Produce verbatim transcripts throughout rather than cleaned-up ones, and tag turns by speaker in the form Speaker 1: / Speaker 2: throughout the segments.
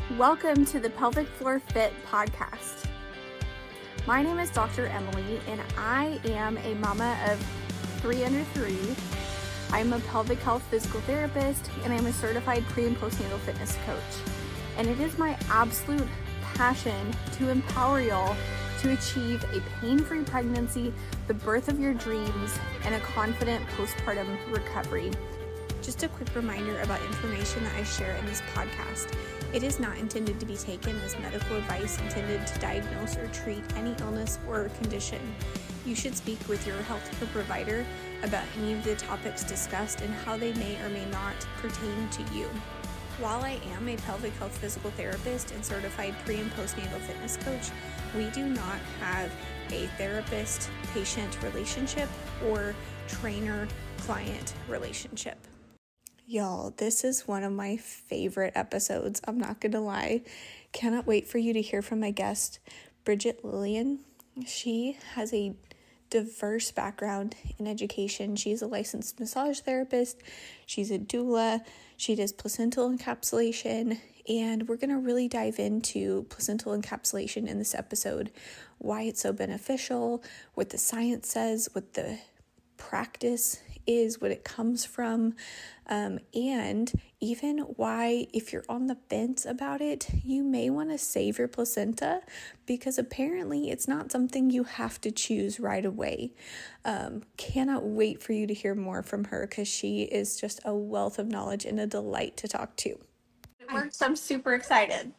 Speaker 1: Welcome to the Pelvic Floor Fit podcast. My name is Doctor Emily, and I am a mama of three under three. I'm a pelvic health physical therapist, and I'm a certified pre- and postnatal fitness coach. And it is my absolute passion to empower y'all to achieve a pain-free pregnancy, the birth of your dreams, and a confident postpartum recovery. Just a quick reminder about information that I share in this podcast. It is not intended to be taken as medical advice intended to diagnose or treat any illness or condition. You should speak with your healthcare provider about any of the topics discussed and how they may or may not pertain to you. While I am a pelvic health physical therapist and certified pre- and postnatal fitness coach, we do not have a therapist-patient relationship or trainer-client relationship. Y'all, this is one of my favorite episodes. I'm not going to lie. Cannot wait for you to hear from my guest, Bridget Lillian. She has a diverse background in education. She's a licensed massage therapist. She's a doula. She does placental encapsulation. And we're going to really dive into placental encapsulation in this episode, why it's so beneficial, what the science says, what the practice is, what it comes from, um, and even why, if you're on the fence about it, you may want to save your placenta, because apparently it's not something you have to choose right away. Um, cannot wait for you to hear more from her, because she is just a wealth of knowledge and a delight to talk to. It works. I'm super excited.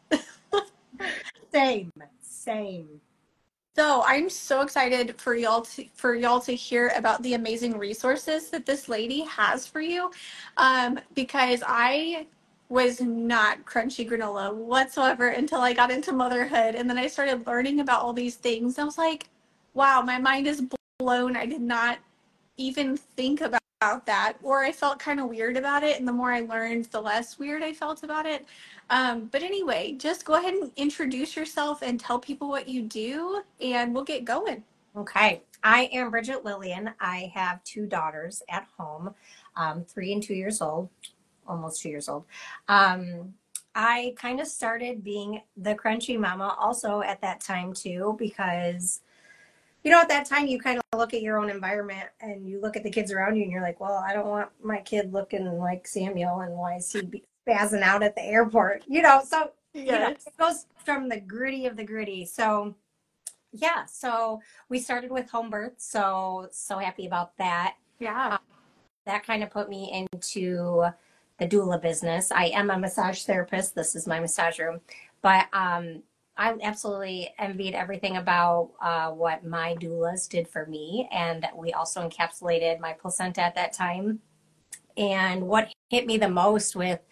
Speaker 2: Same, same.
Speaker 1: So I'm so excited for y'all to for y'all to hear about the amazing resources that this lady has for you, um, because I was not crunchy granola whatsoever until I got into motherhood, and then I started learning about all these things. I was like, wow, my mind is blown. I did not even think about that, or I felt kind of weird about it, and the more I learned, the less weird I felt about it. Um, but anyway, just go ahead and introduce yourself and tell people what you do, and we'll get going.
Speaker 2: Okay. I am Bridget Lillian. I have two daughters at home, um, three and two years old, almost two years old. Um, I kind of started being the crunchy mama also at that time too, because, you know, at that time you kind of look at your own environment and you look at the kids around you and you're like, well, I don't want my kid looking like Samuel, and why is he be spazzing out at the airport? You know, so,
Speaker 1: Yes.
Speaker 2: you know, it goes from the gritty of the gritty. So yeah, so we started with home birth, so so happy about that.
Speaker 1: Yeah.
Speaker 2: Um, that kind of put me into the doula business. I am a massage therapist. This is my massage room, but um, I absolutely envied everything about uh, what my doulas did for me, and we also encapsulated my placenta at that time. And what hit me the most with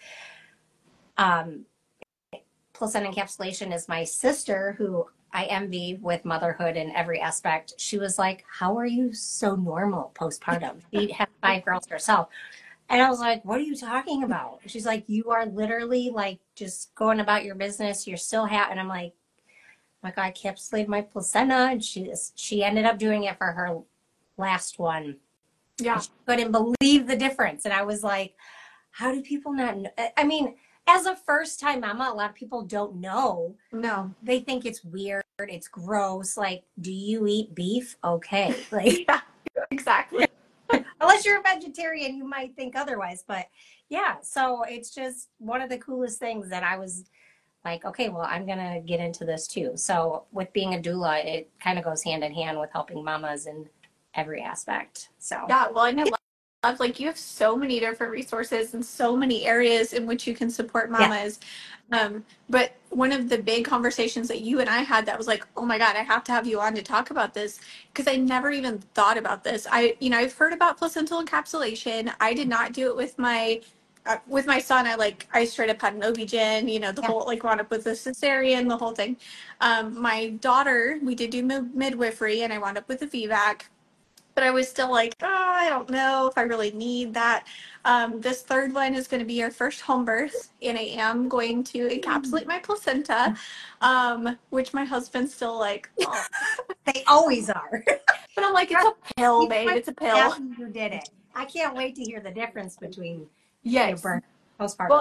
Speaker 2: um, placenta encapsulation is my sister, who I envy with motherhood in every aspect. She was like, how are you so normal postpartum? She had five girls herself. And I was like, what are you talking about? She's like, you are literally like just going about your business. You're still happy. And I'm like, my God, I encapsulated my placenta. And she, she ended up doing it for her last one.
Speaker 1: Yeah.
Speaker 2: And she couldn't believe the difference. And I was like, how do people not know? I mean, as a first time mama, a lot of people don't know.
Speaker 1: No.
Speaker 2: They think it's weird. It's gross. Like, do you eat beef? Okay. Like,
Speaker 1: yeah, exactly.
Speaker 2: Unless you're a vegetarian, you might think otherwise. But yeah, so it's just one of the coolest things that I was like, okay, well, I'm going to get into this too. So with being a doula, it kind of goes hand in hand with helping mamas in every aspect. So
Speaker 1: yeah, well, and I love, like, you have so many different resources and so many areas in which you can support mamas. Yeah. Um, but one of the big conversations that you and I had that was like, oh my God, I have to have you on to talk about this, because I never even thought about this. I, you know, I've heard about placental encapsulation. I did not do it with my, uh, with my son. I like, I straight up had an O B G Y N, you know, the yeah. whole, like, wound up with a cesarean, the whole thing. Um, my daughter, we did do mid- midwifery and I wound up with a V VAC. But I was still like, oh, I don't know if I really need that. Um, this third one is going to be your first home birth, and I am going to encapsulate my placenta, um, which my husband's still like, oh.
Speaker 2: They always are.
Speaker 1: But I'm like, it's a pill, babe. It's a pill.
Speaker 2: You did it. I can't wait to hear the difference between
Speaker 1: yes.
Speaker 2: your birth postpartum.
Speaker 1: Well,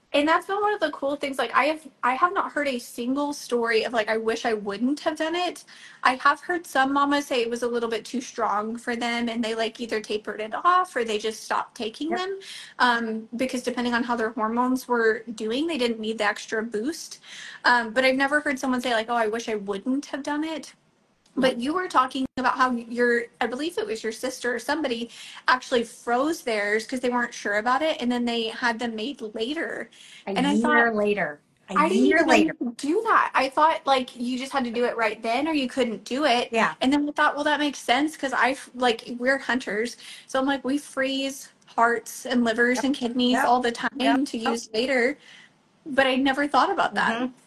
Speaker 1: And that's been one of the cool things. Like I have I have not heard a single story of like I wish I wouldn't have done it. I have heard some mamas say it was a little bit too strong for them and they like either tapered it off or they just stopped taking
Speaker 2: Yep.
Speaker 1: them. Um, because depending on how their hormones were doing, they didn't need the extra boost. Um, but I've never heard someone say like, oh, I wish I wouldn't have done it. But you were talking about how your, I believe it was your sister or somebody actually froze theirs because they weren't sure about it, and then they had them made later.
Speaker 2: A
Speaker 1: And I
Speaker 2: year
Speaker 1: thought,
Speaker 2: later. A
Speaker 1: I didn't
Speaker 2: year
Speaker 1: even know you
Speaker 2: later.
Speaker 1: could do that. I thought like you just had to do it right then or you couldn't do it.
Speaker 2: Yeah.
Speaker 1: And then I thought, well, that makes sense because I like we're hunters, so I'm like we freeze hearts and livers
Speaker 2: Yep.
Speaker 1: and kidneys
Speaker 2: Yep.
Speaker 1: all the time
Speaker 2: Yep.
Speaker 1: to use later. But I never thought about that.
Speaker 2: Mm-hmm.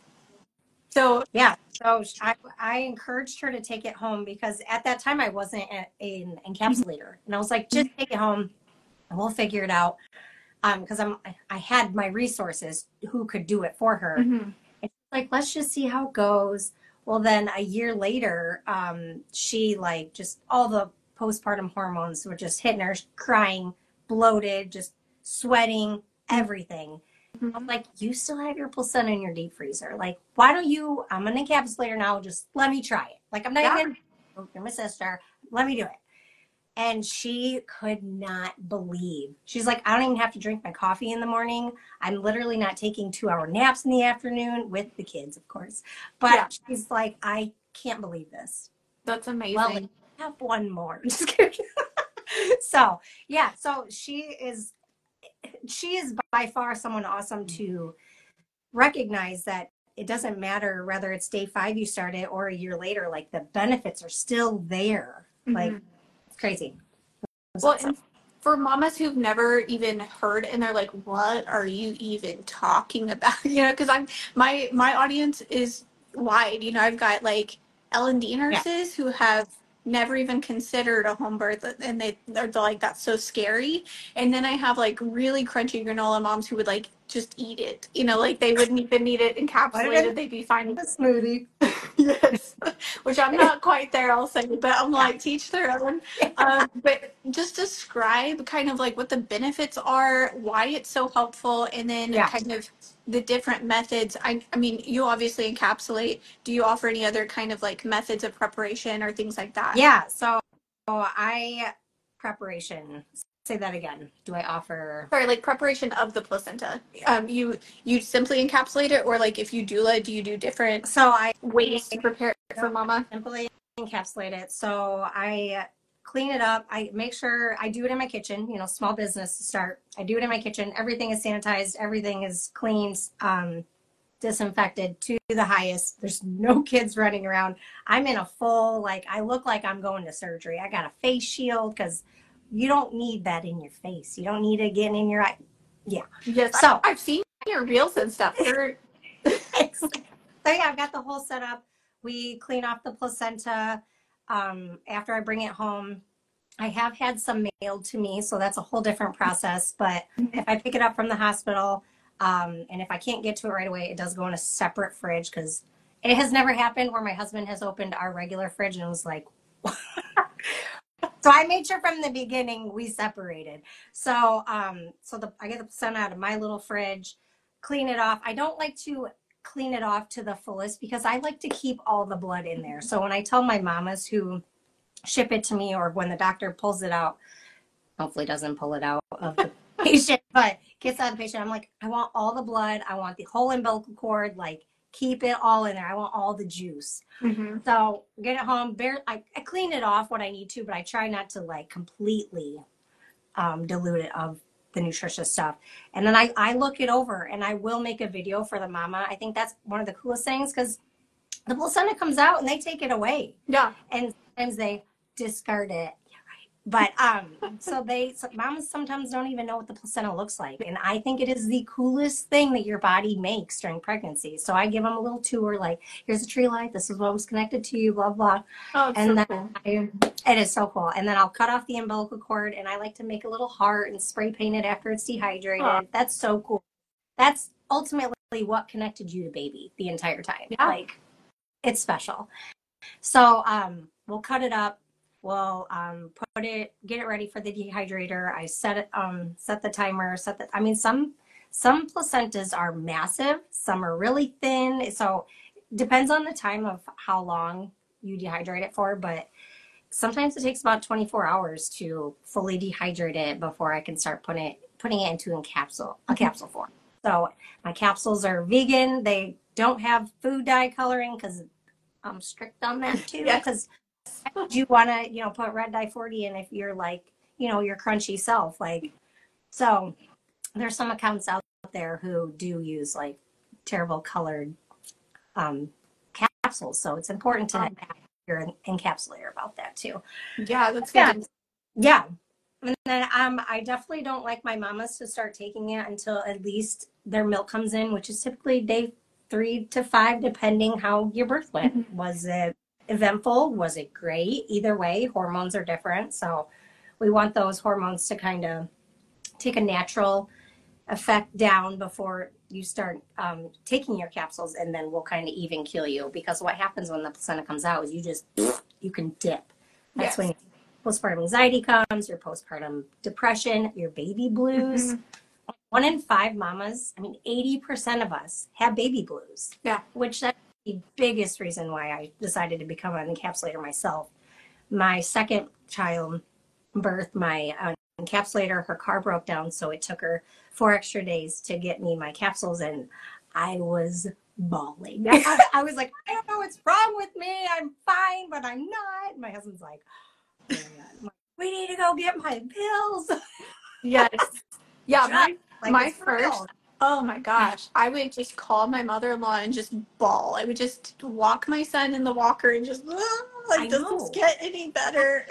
Speaker 1: So
Speaker 2: Yeah. So I, I encouraged her to take it home because at that time I wasn't a, an encapsulator. And I was like, just take it home and we'll figure it out. Um, because I'm I had my resources who could do it for her.
Speaker 1: mm-hmm.
Speaker 2: And she's like, let's just see how it goes. Well, then a year later, um, she like just all the postpartum hormones were just hitting her, crying, bloated, just sweating, everything. I'm like, you still have your placenta in your deep freezer. Like, why don't you? I'm an encapsulator now. Just let me try it. Like, I'm not
Speaker 1: Yeah.
Speaker 2: even. You're my sister. Let me do it. And she could not believe. She's like, I don't even have to drink my coffee in the morning. I'm literally not taking two hour naps in the afternoon with the kids, of course. But
Speaker 1: Yeah.
Speaker 2: she's like, I can't believe this.
Speaker 1: That's amazing.
Speaker 2: Well, I have one more. Just kidding. So, yeah. So she is, she is by far someone awesome to recognize that it doesn't matter whether it's day five you started or a year later, like the benefits are still there.
Speaker 1: Mm-hmm.
Speaker 2: Like, it's crazy. It's
Speaker 1: Well,
Speaker 2: awesome.
Speaker 1: and for mamas who've never even heard and they're like, "What are you even talking about?" You know, because I'm my my audience is wide. You know, I've got like L and D
Speaker 2: Yeah.
Speaker 1: nurses who have never even considered a home birth, and they they're like, "That's so scary." And then I have like really crunchy granola moms who would like just eat it. You know, like they wouldn't even need it encapsulated; they'd be fine.
Speaker 2: A smoothie.
Speaker 1: Yes, which I'm not quite there, I'll say, but I'm
Speaker 2: Yeah.
Speaker 1: like, teach their own. Um, but just describe kind of like what the benefits are, why it's so helpful, and then
Speaker 2: Yeah.
Speaker 1: kind of the different methods. I, I mean, you obviously encapsulate. Do you offer any other kind of like methods of preparation or things like that?
Speaker 2: Yeah. So, so I preparation. Say that again. Do I offer?
Speaker 1: Sorry, like preparation of the placenta. Um, you you simply encapsulate it, or like if you doula, do you do different
Speaker 2: So I
Speaker 1: ways to prepare it for mama?
Speaker 2: simply encapsulate it. So I clean it up. I make sure I do it in my kitchen. You know, small business to start. I do it in my kitchen. Everything is sanitized. Everything is cleaned, um, disinfected to the highest. There's no kids running around. I'm in a full like I look like I'm going to surgery. I got a face shield because you don't need that in your face. You don't need it getting in your eye. Yeah.
Speaker 1: Yes.
Speaker 2: So
Speaker 1: I, I've seen your reels and stuff. They're
Speaker 2: so yeah, I've got the whole setup. We clean off the placenta um, after I bring it home. I have had some mailed to me, so that's a whole different process. But if I pick it up from the hospital, um, and if I can't get to it right away, it does go in a separate fridge because it has never happened where my husband has opened our regular fridge and was like, so I made sure from the beginning we separated. So, um, so the I get the placenta out of my little fridge, clean it off. I don't like to clean it off to the fullest because I like to keep all the blood in there. So when I tell my mamas who ship it to me or when the doctor pulls it out, hopefully doesn't pull it out of the patient, but gets out of the patient, I'm like, I want all the blood. I want the whole umbilical cord, like keep it all in there. I want all the juice.
Speaker 1: mm-hmm.
Speaker 2: So get it home. Bare, I, I clean it off when I need to, but I try not to like completely um, dilute it of the nutritious stuff. And then I, I look it over and I will make a video for the mama. I think that's one of the coolest things because the placenta comes out and they take it away.
Speaker 1: Yeah.
Speaker 2: And sometimes they discard it. Yeah, right. But um, so they, so mamas sometimes don't even know what the placenta looks like. And I think it is the coolest thing that your body makes during pregnancy. So I give them a little tour, like, here's a tree light. This is what was connected to you, blah, blah.
Speaker 1: Oh, it's
Speaker 2: and
Speaker 1: so
Speaker 2: then
Speaker 1: cool.
Speaker 2: I, it is so cool. And then I'll cut off the umbilical cord and I like to make a little heart and spray paint it after it's dehydrated.
Speaker 1: Aww.
Speaker 2: That's so cool. That's ultimately what connected you to baby the entire time.
Speaker 1: Yeah.
Speaker 2: Like, it's special. So um, we'll cut it up. We'll um, put it, get it ready for the dehydrator. I set it, um, set the timer, set the, I mean, some, some placentas are massive, some are really thin. So depends on the time of how long you dehydrate it for, but sometimes it takes about twenty-four hours to fully dehydrate it before I can start putting it putting it into a capsule a capsule form. So my capsules are vegan. They don't have food dye coloring because I'm strict on that too. Because yes. you want to, you know, put red dye forty in if you're like, you know, your crunchy self. Like, so there's some accounts out there who do use like terrible colored um, capsules. So it's important to um, have your encapsulator about that too.
Speaker 1: Yeah, that's
Speaker 2: good.
Speaker 1: Yeah.
Speaker 2: yeah. And then um, I definitely don't like my mamas to start taking it until at least their milk comes in, which is typically day three to five, depending how your birth went. Mm-hmm. Was it eventful? Was it great? Either way, hormones are different. So we want those hormones to kind of take a natural effect down before you start um, taking your capsules, and then we'll kind of even kill you, because what happens when the placenta comes out is you just, you can dip. That's yes. when postpartum anxiety comes, your postpartum depression, your baby blues. Mm-hmm. One in five mamas, I mean, eighty percent of us have baby blues.
Speaker 1: Yeah.
Speaker 2: Which that's the biggest reason why I decided to become an encapsulator myself. My second child birth, my uh, encapsulator, her car broke down, so it took her four extra days to get me my capsules, and I was bawling. I, I was like, I don't know what's wrong with me. I'm fine, but I'm not. My husband's like, oh my God. Like, we need to go get my pills.
Speaker 1: Yes. Yeah, my, like my first, real. Oh my gosh, I would just call my mother-in-law and just bawl. I would just walk my son in the walker and just, oh, like, does this get any better?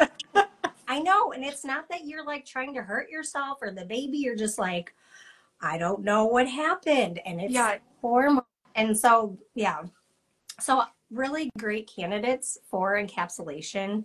Speaker 2: I know, and it's not that you're like trying to hurt yourself or the baby. You're just like, I don't know what happened, and it's yeah. hormone. And so, yeah, so really great candidates for encapsulation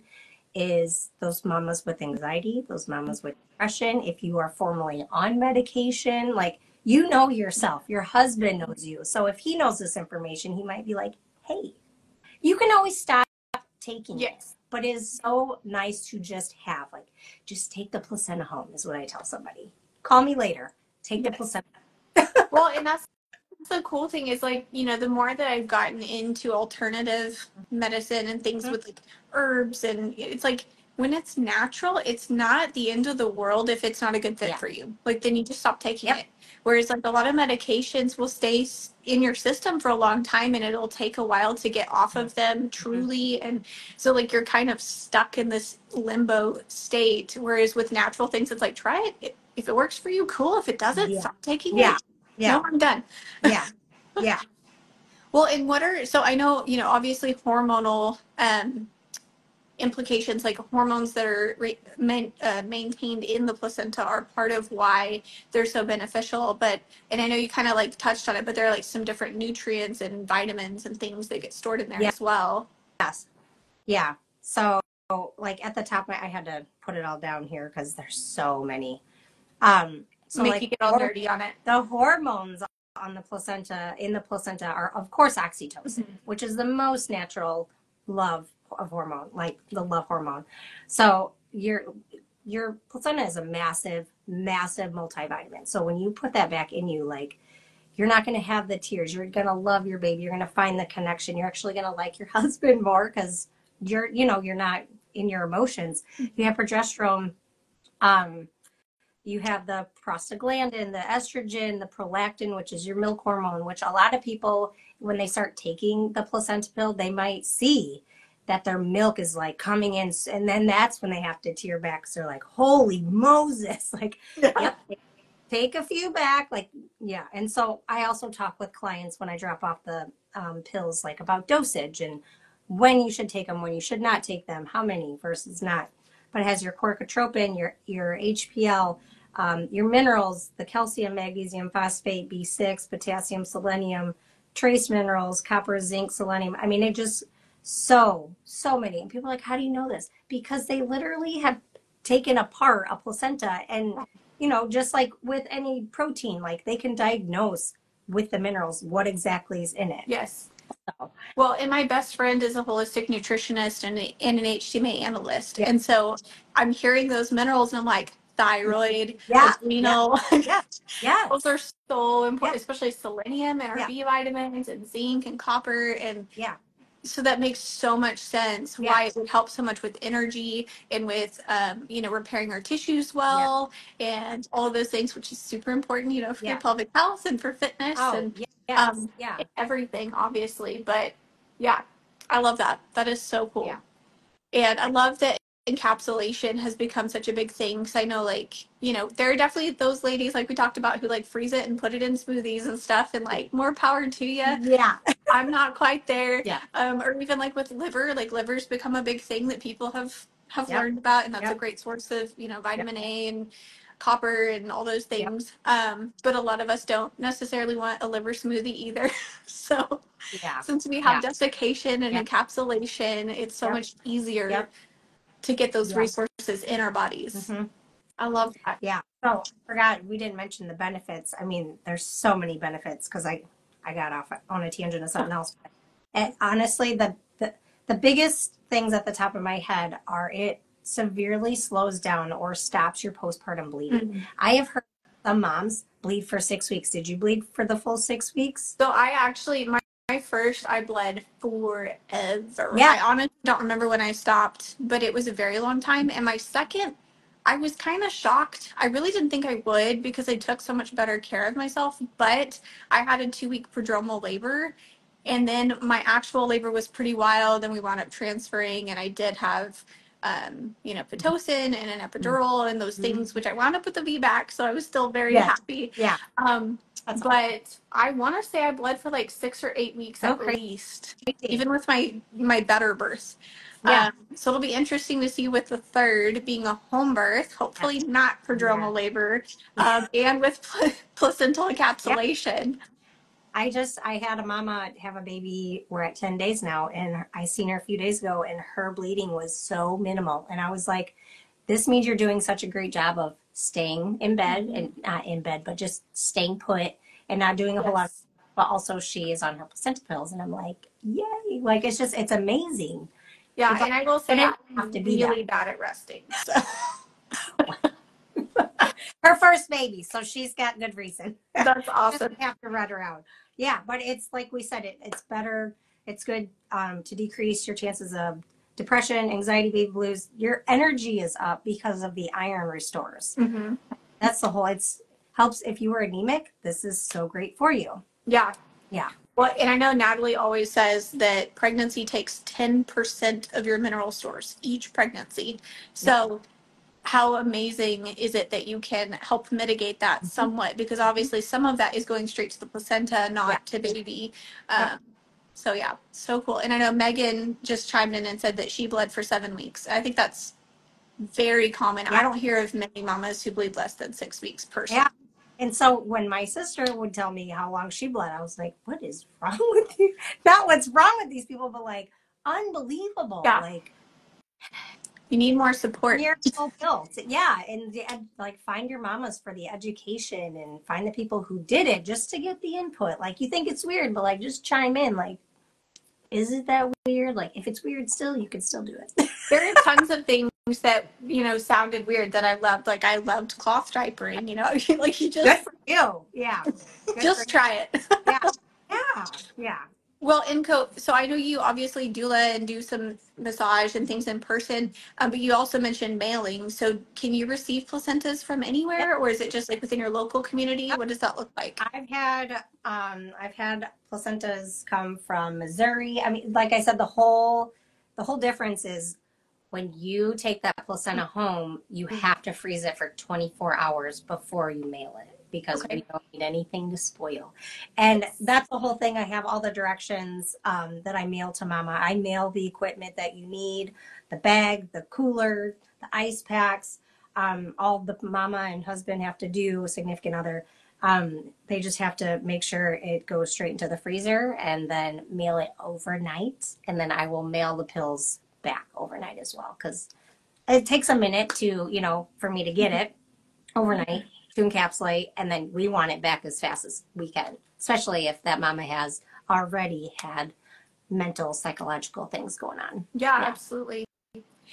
Speaker 2: is those mamas with anxiety, those mamas with depression. If you are formerly on medication, like, you know yourself, your husband knows you. So if he knows this information, he might be like, hey, you can always stop taking yes. it. But it is so nice to just have, like, just take the placenta home is what I tell somebody. Call me later. Take yes. the placenta.
Speaker 1: Well, and that's the cool thing is, like, you know, the more that I've gotten into alternative medicine and things mm-hmm. with like herbs, and it's like, when it's natural, it's not the end of the world if it's not a good fit yeah. for you. Like, then you just stop taking yep. it. Whereas, like, a lot of medications will stay in your system for a long time, and it'll take a while to get off of them truly. Mm-hmm. And so, like, you're kind of stuck in this limbo state. Whereas with natural things, it's like, try it. If it works for you, cool. If it doesn't, yeah. stop taking
Speaker 2: yeah.
Speaker 1: it.
Speaker 2: Yeah.
Speaker 1: No, I'm done.
Speaker 2: Yeah. Yeah.
Speaker 1: Well, and what are, so I know, you know, obviously hormonal um, implications, like hormones that are re- man, uh, maintained in the placenta are part of why they're so beneficial. But, and I know you kind of like touched on it, but there are like some different nutrients and vitamins and things that get stored in there yeah. as well.
Speaker 2: Yes. Yeah. So like at the top, I had to put it all down here because there's so many. Um, so
Speaker 1: Make
Speaker 2: like
Speaker 1: you get all dirty on it.
Speaker 2: The hormones on the placenta, in the placenta, are of course oxytocin, mm-hmm. which is the most natural love of hormone, like the love hormone. So your your placenta is a massive, massive multivitamin. So when you put that back in you, like, you're not going to have the tears. You're going to love your baby. You're going to find the connection. You're actually going to like your husband more because you're, you know, you're not in your emotions. You have progesterone. Um, you have the prostaglandin, the estrogen, the prolactin, which is your milk hormone, which a lot of people, when they start taking the placenta pill, they might see that their milk is like coming in. And then that's when they have to tear back. Because they're like, holy Moses, like, yep, take a few back. Like, yeah. And so I also talk with clients when I drop off the um, pills, like about dosage and when you should take them, when you should not take them, how many versus not. But it has your corticotropin, your, your H P L, um, your minerals, the calcium, magnesium, phosphate, B six, potassium, selenium, trace minerals, copper, zinc, selenium. I mean, it just so, so many. And people are like, how do you know this? Because they literally have taken apart a placenta, and, you know, just like with any protein, like they can diagnose with the minerals what exactly is in it.
Speaker 1: Yes. So. Well, and my best friend is a holistic nutritionist and, a, and an H T M A analyst. Yeah. And so I'm hearing those minerals and I'm like, thyroid,
Speaker 2: Yeah,
Speaker 1: adrenal.
Speaker 2: yeah, yeah,
Speaker 1: Those are so
Speaker 2: yeah,
Speaker 1: important, especially selenium and our
Speaker 2: yeah,
Speaker 1: B vitamins and zinc and copper. And
Speaker 2: yeah,
Speaker 1: so that makes so much sense
Speaker 2: yeah,
Speaker 1: why it would help so much with energy and with, um, you know, repairing our tissues
Speaker 2: yeah,
Speaker 1: well and all of those things, which is super important, you know, for your
Speaker 2: yeah.
Speaker 1: pelvic health and for fitness
Speaker 2: Oh,
Speaker 1: and
Speaker 2: yeah, yes,
Speaker 1: um,
Speaker 2: yeah,
Speaker 1: everything, obviously. But yeah, I love that. That is so
Speaker 2: yeah,
Speaker 1: cool. And I love that encapsulation has become such a big thing because I know, like, you know, there are definitely those ladies, like we talked about, who like freeze it and put it in smoothies and stuff, and like more power to you.
Speaker 2: yeah,
Speaker 1: I'm not quite there.
Speaker 2: yeah,
Speaker 1: Um, or even like with liver, like liver's become a big thing that people have have
Speaker 2: yep,
Speaker 1: learned about, and that's a
Speaker 2: yep,
Speaker 1: great source of, you know,
Speaker 2: yep,
Speaker 1: vitamin A and copper and all those
Speaker 2: yep,
Speaker 1: things. Um, but a lot of us don't necessarily want a liver smoothie either. So
Speaker 2: yeah,
Speaker 1: since we have
Speaker 2: yeah,
Speaker 1: desiccation and
Speaker 2: yeah,
Speaker 1: encapsulation, it's so
Speaker 2: yep,
Speaker 1: much easier
Speaker 2: yep,
Speaker 1: to get those
Speaker 2: yep.
Speaker 1: resources in our bodies.
Speaker 2: Hmm.
Speaker 1: I love that.
Speaker 2: Yeah. So I forgot we didn't mention the benefits. I mean, there's so many benefits because I I got off on a tangent of something else. And honestly, the, the the biggest things at the top of my head are it severely slows down or stops your postpartum bleeding.
Speaker 1: Mhm.
Speaker 2: I have heard some moms bleed for six weeks. Did you bleed for the full six weeks?
Speaker 1: So I actually, my, my first, I bled forever.
Speaker 2: Yeah.
Speaker 1: I honestly don't remember when I stopped, but it was a very long time. And my second, I was kind of shocked. I really didn't think I would because I took so much better care of myself. But I had a two week prodromal labor. And then my actual labor was pretty wild. And we wound up transferring. And I did have, um, you know, Pitocin and an epidural and those
Speaker 2: Mhm.
Speaker 1: things, which I wound up with the V BAC. So I was still very
Speaker 2: Yeah.
Speaker 1: happy.
Speaker 2: Yeah.
Speaker 1: Um,
Speaker 2: That's
Speaker 1: but I want to say I bled for like six or eight weeks
Speaker 2: so
Speaker 1: at
Speaker 2: crazy.
Speaker 1: least, even with my my better birth.
Speaker 2: Yeah.
Speaker 1: Um, so it'll be interesting to see with the third being a home birth, hopefully not
Speaker 2: Yeah.
Speaker 1: prodromal labor, um, and with pl- placental
Speaker 2: Yeah.
Speaker 1: encapsulation.
Speaker 2: I just I had a mama have a baby. We're at ten days now, and I seen her a few days ago, and her bleeding was so minimal, and I was like, "This means you're doing such a great job of staying in bed and not in bed, but just staying put and not doing a whole lot."
Speaker 1: Yes.
Speaker 2: But also, she is on her placenta pills, and I'm like, "Yay!" Like it's just it's amazing.
Speaker 1: Yeah,
Speaker 2: It's like
Speaker 1: and I will
Speaker 2: I
Speaker 1: say
Speaker 2: didn't have
Speaker 1: I'm
Speaker 2: to be that.
Speaker 1: really bad at resting. So
Speaker 2: Her first baby, so she's got good reason.
Speaker 1: that's
Speaker 2: Just
Speaker 1: awesome.
Speaker 2: have to run around. Yeah, but it's like we said, it it's better. It's good um, to decrease your chances of depression, anxiety, baby blues. Your energy is up because of the iron restores.
Speaker 1: Hmm.
Speaker 2: That's the whole. It's helps if you were anemic. This is so great for you.
Speaker 1: Yeah.
Speaker 2: Yeah.
Speaker 1: Well, and I know Natalie always says that pregnancy takes ten percent of your mineral stores each pregnancy. So how amazing is it that you can help mitigate that somewhat? Because obviously some of that is going straight to the placenta, not
Speaker 2: Yeah.
Speaker 1: to baby.
Speaker 2: Yep.
Speaker 1: Um, so yeah, so cool. And I know Megan just chimed in and said that she bled for seven weeks. I think that's very common.
Speaker 2: Yeah.
Speaker 1: I don't hear of many mamas who bleed less than six weeks personally.
Speaker 2: Yeah. And so when my sister would tell me how long she bled, I was like, "What is wrong with you? Not what's wrong with these people, but like unbelievable.
Speaker 1: Yeah.
Speaker 2: Like
Speaker 1: You need more support.
Speaker 2: you're so built, yeah, and the, like find your mamas for the education and find the people who did it just to get the input. Like you think it's weird, but like just chime in. Like, is it that weird? Like if it's weird, still you can still do it.
Speaker 1: There are tons of things that, you know, sounded weird that I loved. Like I loved cloth diapering, you know, like you
Speaker 2: Good
Speaker 1: just
Speaker 2: for you. Yeah. Good
Speaker 1: just
Speaker 2: for
Speaker 1: try it.
Speaker 2: yeah. Yeah. Yeah.
Speaker 1: Well, Inco, so I know you obviously doula and do some massage and things in person, um, but you also mentioned mailing. So can you receive placentas from
Speaker 2: Yep.
Speaker 1: anywhere, or is it just like within your local community? What does that look like?
Speaker 2: I've had um I've had placentas come from Missouri. I mean, like I said, the whole the whole difference is when you take that placenta home, you have to freeze it for twenty-four hours before you mail it because
Speaker 1: Okay.
Speaker 2: we don't need anything to spoil. And that's the whole thing. I have all the directions um, that I mail to mama. I mail the equipment that you need, the bag, the cooler, the ice packs, um, all the mama and husband have to do, a significant other. Um, they just have to make sure it goes straight into the freezer and then mail it overnight. And then I will mail the pills back overnight as well because it takes a minute to, you know, for me to get it overnight to encapsulate, and then we want it back as fast as we can, especially if that mama has already had mental, psychological things going on.
Speaker 1: Yeah,
Speaker 2: Yeah.
Speaker 1: absolutely.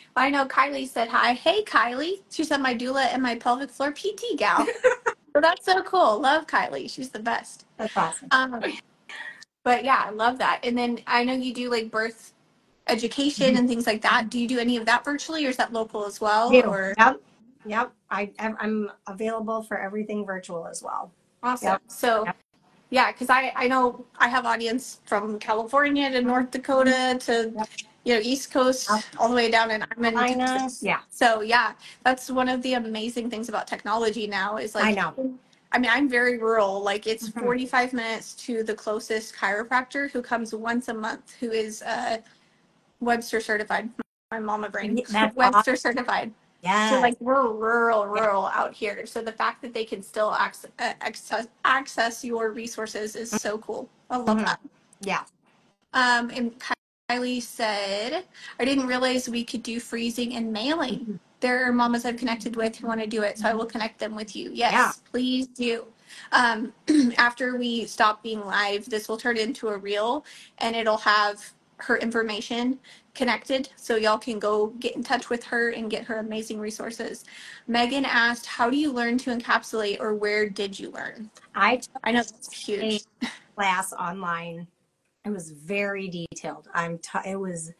Speaker 1: I know Kylie said hi. Hey, Kylie. She said my doula and my pelvic floor P T gal. So that's so cool. Love Kylie. She's the best.
Speaker 2: That's awesome.
Speaker 1: Um, but yeah, I love that. And then I know you do like birth education
Speaker 2: Mhm.
Speaker 1: and things like that. Do you do any of that virtually, or is that local as well?
Speaker 2: Do.
Speaker 1: Or
Speaker 2: Yep. Yep. I, I'm I'm available for everything virtual as well.
Speaker 1: awesome.
Speaker 2: Yep.
Speaker 1: So
Speaker 2: Yep.
Speaker 1: yeah, because I I know I have audience from California to North Dakota to
Speaker 2: Yep.
Speaker 1: you know East Coast all the way down, and I'm in
Speaker 2: Carolina.
Speaker 1: Texas.
Speaker 2: Yeah.
Speaker 1: So yeah, that's one of the amazing things about technology now is
Speaker 2: I
Speaker 1: like.
Speaker 2: know.
Speaker 1: I mean, I'm very rural. Like, it's
Speaker 2: Mhm.
Speaker 1: forty-five minutes to the closest chiropractor who comes once a month, who is uh, Webster certified. My mama brain,
Speaker 2: Yeah, that's awesome.
Speaker 1: Webster certified. So,
Speaker 2: Yes.
Speaker 1: like, we're rural,
Speaker 2: Yeah.
Speaker 1: rural out here. So, the fact that they can still access access, access your resources is so cool. I love
Speaker 2: Mhm.
Speaker 1: that.
Speaker 2: Yeah.
Speaker 1: Um, and Kylie said, I didn't realize we could do freezing and mailing.
Speaker 2: Mhm.
Speaker 1: There are mamas I've connected with who want to do it, so I will connect them with you. Yes,
Speaker 2: Yeah.
Speaker 1: please do. Um, after we stop being live, this will turn into a reel and it'll have her information connected so y'all can go get in touch with her and get her amazing resources. Megan asked, how do you learn to encapsulate, or where did you learn?
Speaker 2: I took
Speaker 1: I know that's
Speaker 2: a
Speaker 1: huge.
Speaker 2: class online. It was very detailed. I'm t- it was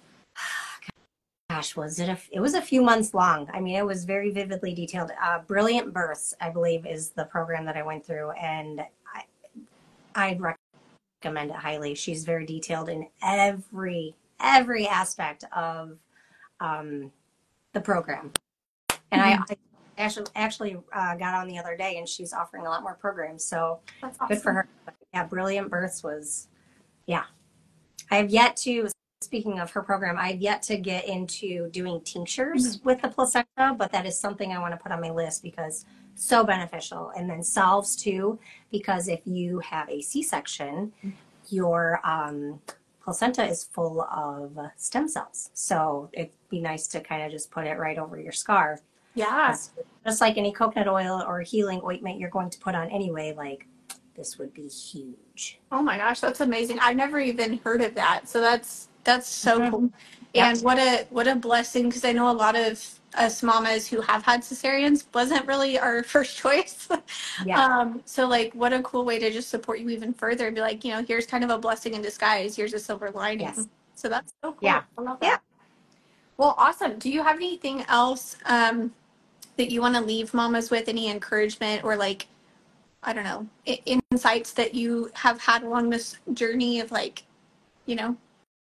Speaker 2: gosh, was it a it was a few months long. I mean, it was very vividly detailed. Uh, Brilliant Births, I believe, is the program that I went through, and I I'd recommend it highly. She's very detailed in every every aspect of um, the program. And I, I actually actually uh, got on the other day, and she's offering a lot more programs. So
Speaker 1: That's
Speaker 2: good for
Speaker 1: awesome.
Speaker 2: her. But yeah, Brilliant Births was yeah. I have yet to, speaking of her program, I've yet to get into doing tinctures with the placenta, but that is something I want to put on my list because so beneficial. And then salves too, because if you have a C-section, your um, placenta is full of stem cells. So it'd be nice to kind of just put it right over your scar.
Speaker 1: Yeah.
Speaker 2: Just like any coconut oil or healing ointment you're going to put on anyway, like this would be huge.
Speaker 1: Oh my gosh, that's amazing. I've never even heard of that. So that's that's so
Speaker 2: Mhm.
Speaker 1: cool.
Speaker 2: Yep.
Speaker 1: And what a what a blessing, because I know a lot of us mamas who have had cesareans wasn't really our first choice.
Speaker 2: Yeah.
Speaker 1: Um, so like what a cool way to just support you even further and be like, you know, here's kind of a blessing in disguise. Here's a silver lining.
Speaker 2: Yes.
Speaker 1: So that's so cool.
Speaker 2: Yeah.
Speaker 1: I love
Speaker 2: Yeah.
Speaker 1: that. Well, awesome. Do you have anything else um, that you want to leave mamas with? Any encouragement or like I don't know, insights that you have had along this journey of like, you know,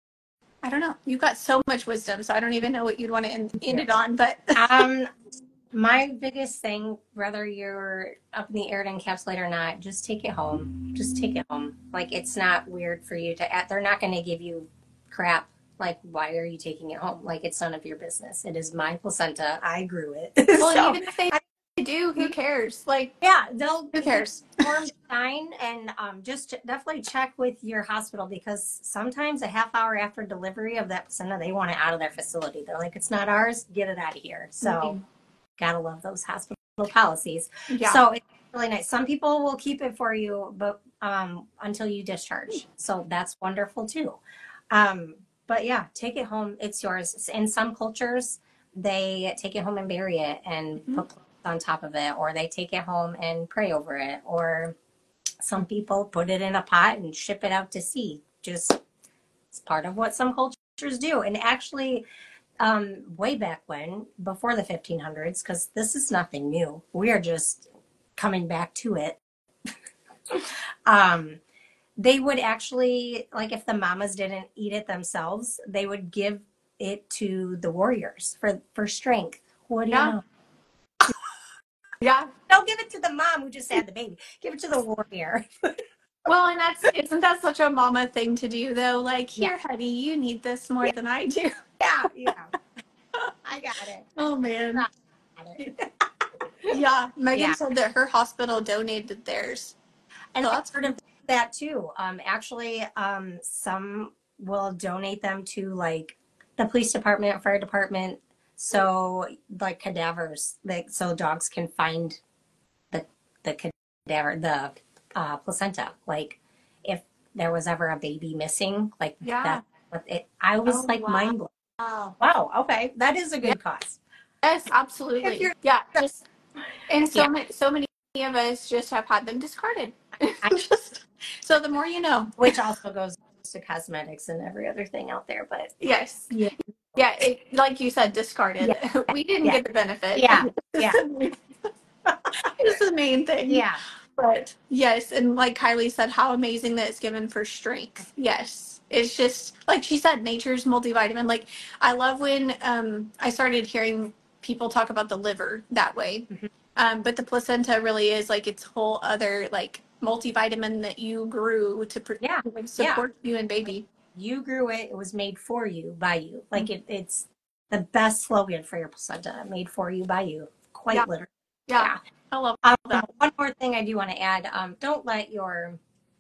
Speaker 1: I don't know. You've got so much wisdom, so I don't even know what you'd want to end, end it on, but
Speaker 2: Um, my biggest thing, whether you're up in the air to encapsulate or not, just take it home. Just take it home. Like it's not weird for you to. They're not going to give you crap. Like, why are you taking it home? Like, it's none of your business. It is my placenta. I grew it.
Speaker 1: well,
Speaker 2: So,
Speaker 1: even if they do, who cares? Like,
Speaker 2: yeah, they'll
Speaker 1: who cares?
Speaker 2: form sign and um, just definitely check with your hospital because sometimes a half hour after delivery of that placenta, they want it out of their facility. They're like, it's not ours. Get it out of here. So, mm-hmm. Gotta love those hospital policies.
Speaker 1: Yeah.
Speaker 2: So it's really nice. Some people will keep it for you, but um, until you discharge. So that's wonderful too. Um, but yeah, take it home. It's yours. In some cultures, they take it home and bury it and mm-hmm. put on top of it, or they take it home and pray over it, or some people put it in a pot and ship it out to sea. Just it's part of what some cultures do. And actually, um, way back when, before the fifteen hundreds, because this is nothing new. We are just coming back to it. um, they would actually, like if the mamas didn't eat it themselves, they would give it to the warriors for, for strength. What do yeah. you know?
Speaker 1: Yeah.
Speaker 2: Don't give it to the mom who just had the baby. Give it to the warrior.
Speaker 1: Well, and that's, isn't that such a mama thing to do though? Like, here,
Speaker 2: yeah.
Speaker 1: honey, you need this more yeah. than I do.
Speaker 2: Yeah, yeah. I got it.
Speaker 1: Oh, man.
Speaker 2: I got it.
Speaker 1: Yeah. Megan
Speaker 2: yeah.
Speaker 1: said that her hospital donated theirs.
Speaker 2: And so I've heard of that too. Um, actually, um, some will donate them to like the police department, fire department. So like cadavers, like so dogs can find the the cadaver, the uh, placenta. Like if there was ever a baby missing, like
Speaker 1: yeah.
Speaker 2: that. But it, I was
Speaker 1: oh,
Speaker 2: like
Speaker 1: wow.
Speaker 2: mind blown. Wow. Okay. That is a good yeah. cause.
Speaker 1: Yes, absolutely. Yeah. Just, and so, yeah. many, so many of us just have had them discarded. Just, so the more you know.
Speaker 2: Which also goes to cosmetics and every other thing out there. But
Speaker 1: yes. Yeah. Yeah. It, like you said, discarded. Yeah. We didn't yeah. get the benefit.
Speaker 2: Yeah. Yeah.
Speaker 1: It's the main thing.
Speaker 2: Yeah.
Speaker 1: But yes, and like Kylie said, how amazing that it's given for strength. Yes. It's just, like she said, nature's multivitamin. Like, I love when um, I started hearing people talk about the liver that way. Mm-hmm. Um, but the placenta really is like its whole other, like, multivitamin that you grew to pr-
Speaker 2: yeah.
Speaker 1: support
Speaker 2: yeah.
Speaker 1: you and baby.
Speaker 2: You grew it. It was made for you, by you. Like, mm-hmm. it, it's the best slogan for your placenta. Made for you, by you. Quite
Speaker 1: yeah.
Speaker 2: literally.
Speaker 1: Yeah. yeah. I love
Speaker 2: um,
Speaker 1: that.
Speaker 2: One more thing I do want to add. Um, don't let your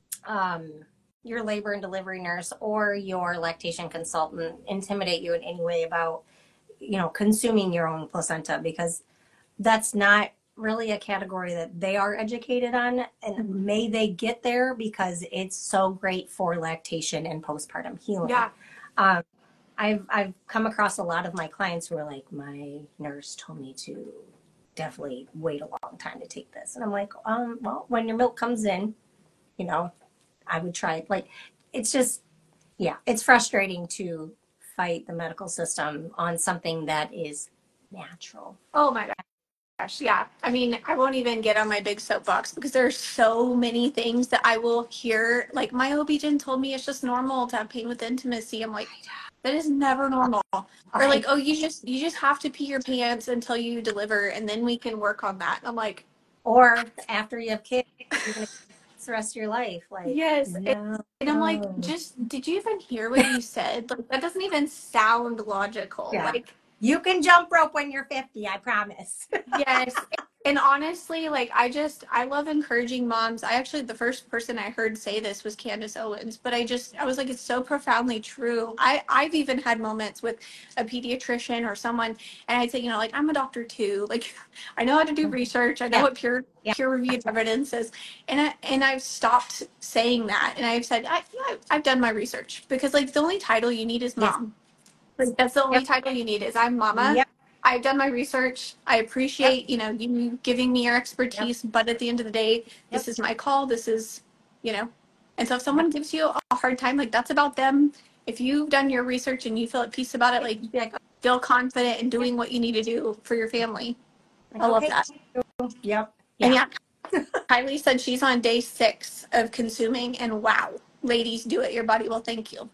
Speaker 2: um, your labor and delivery nurse or your lactation consultant intimidate you in any way about, you know, consuming your own placenta, because that's not really a category that they are educated on. And mm-hmm. may they get there, because it's so great for lactation and postpartum healing.
Speaker 1: Yeah.
Speaker 2: Um, I've, I've come across a lot of my clients who are like, my nurse told me to definitely wait a long time to take this. And I'm like, um, well, when your milk comes in, you know, I would try it. Like, it's just, yeah, it's frustrating to fight the medical system on something that is natural.
Speaker 1: Oh my gosh. Yeah. I mean, I won't even get on my big soapbox, because there's so many things that I will hear. Like, my O B G Y N told me it's just normal to have pain with intimacy. I'm like, that is never normal. Or like, oh, you just you just have to pee your pants until you deliver, and then we can work on that. I'm like,
Speaker 2: or after you have kids, you're gonna it's the rest of your life. Like,
Speaker 1: yes. No. And I'm like, just did you even hear what you said? Like, that doesn't even sound logical.
Speaker 2: Yeah.
Speaker 1: Like,
Speaker 2: you can jump rope when you're fifty, I promise.
Speaker 1: Yes. And honestly, like, I just, I love encouraging moms. I actually, the first person I heard say this was Candace Owens, but I just, I was like, it's so profoundly true. I, I've even had moments with a pediatrician or someone, and I'd say, you know, like, I'm a doctor too. Like, I know how to do research. I know yeah. what peer, yeah. peer reviewed evidence is. And I, and I've stopped saying that. And I've said, I, yeah, I've done my research, because like, the only title you need is mom. Yes. Like, that's the only yep. title you need is I'm mama. Yep. I've done my research. I appreciate, yep. you know, you giving me your expertise, yep. but at the end of the day, this yep. is my call. This is, you know, and so if someone yep. gives you a hard time, like, that's about them. If you've done your research and you feel at peace about it, like, like feel confident in doing what you need to do for your family. I love that.
Speaker 2: Yep.
Speaker 1: And yeah, Kylie said she's on day six of consuming, and wow, ladies, do it. Your body will thank you.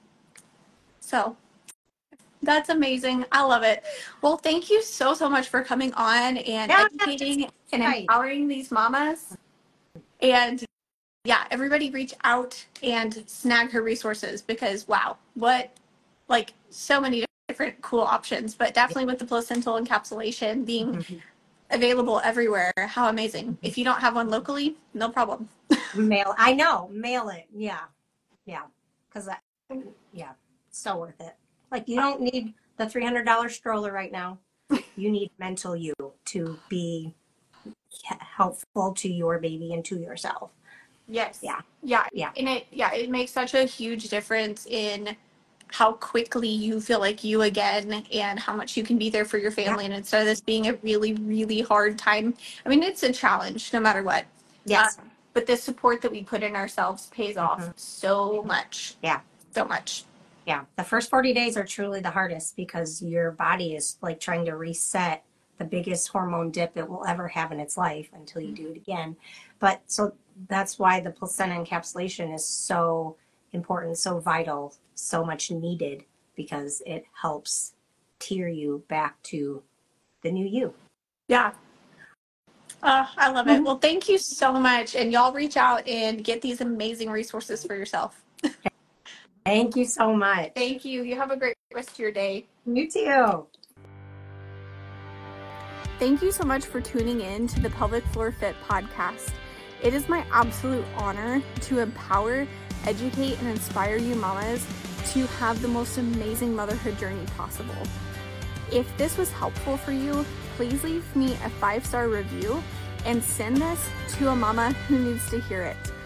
Speaker 1: So that's amazing. I love it. Well, thank you so, so much for coming on and yeah, educating and right. empowering these mamas. And yeah, everybody reach out and snag her resources, because wow, what, like, so many different cool options, but definitely with the placental encapsulation being mm-hmm. available everywhere. How amazing. Mm-hmm. If you don't have one locally, no problem.
Speaker 2: Mail. I know. Mail it. Yeah. Yeah. Because, yeah, so worth it. Like, you don't need the three hundred dollars stroller right now. You need mental you to be helpful to your baby and to yourself.
Speaker 1: Yes.
Speaker 2: Yeah.
Speaker 1: Yeah.
Speaker 2: Yeah.
Speaker 1: And it, yeah, it makes such a huge difference in how quickly you feel like you again, and how much you can be there for your family. Yeah. And instead of this being a really, really hard time, I mean, it's a challenge no matter what.
Speaker 2: Yes.
Speaker 1: Uh, but the support that we put in ourselves pays off mm-hmm. so much.
Speaker 2: Yeah.
Speaker 1: So much.
Speaker 2: Yeah, the first forty days are truly the hardest, because your body is like trying to reset the biggest hormone dip it will ever have in its life until you do it again. But so that's why the placenta encapsulation is so important, so vital, so much needed, because it helps tear you back to the new you.
Speaker 1: Yeah. Uh, I love it. Well, thank you so much. And y'all reach out and get these amazing resources for yourself.
Speaker 2: Thank you so much.
Speaker 1: Thank you. You have a great rest of your day.
Speaker 2: You too.
Speaker 1: Thank you so much for tuning in to the Pelvic Floor Fit podcast. It is my absolute honor to empower, educate, and inspire you mamas to have the most amazing motherhood journey possible. If this was helpful for you, please leave me a five-star review and send this to a mama who needs to hear it.